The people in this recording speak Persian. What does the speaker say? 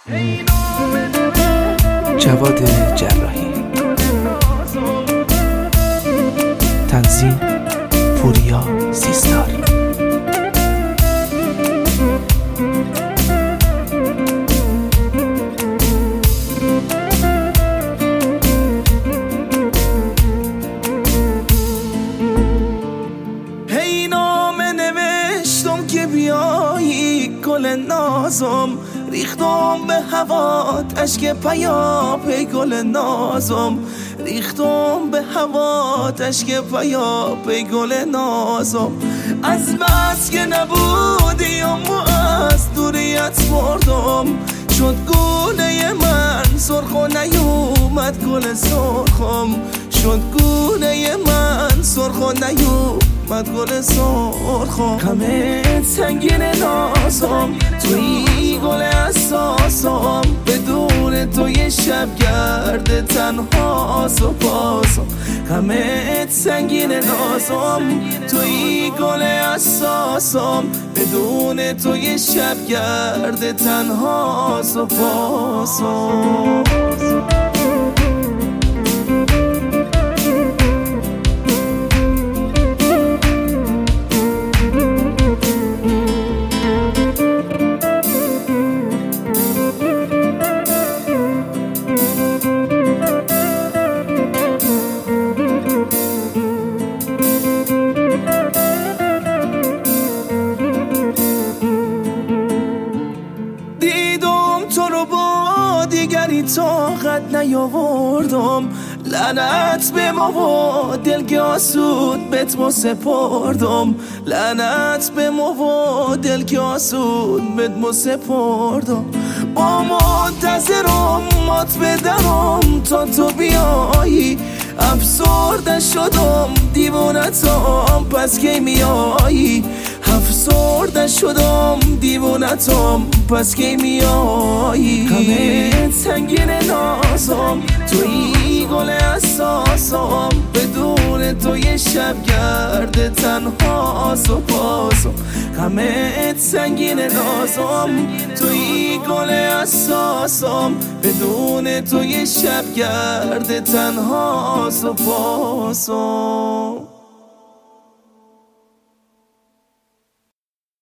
جواد جراحی، تنظیم پوریا سیستاری. هی نامه نوشتم که بیایی گل نازم، ریختم به هوات اشک پیاپی گل نازم، ریختم به هوات اشک پیاپی گل نازم. از بس که نبودی و از دوریت مردم، شد گونه من سرخ و نیومد گل سرخم، شد گونه من سرخ و نیومد گل سرخم. همه سنگین نازم توی گل اساسم، بدون توی شب گرد تنها سپاسم. همه سنگین نازم توی گل اساسم، بدون توی شب گرد تنها سپاسم. تو رو با دیگری طاقت نیاوردم، لعنت به ما و دل که آسود بهت ما سپردم، لعنت به ما و دل که آسود بهت ما سپردم. با منتظرم مات بدرم تا تو بیایی، افسرده شدم دیوانتم پس کی میایی، افسرده شدم دیوانتم پس کی میایی. همه سنگین نازم توی گل اساسم، بدون توی شب گرد تنها سپاسم. همه سنگین نازم توی گل اساسم، بدون توی شب گرد تنها سپاسم.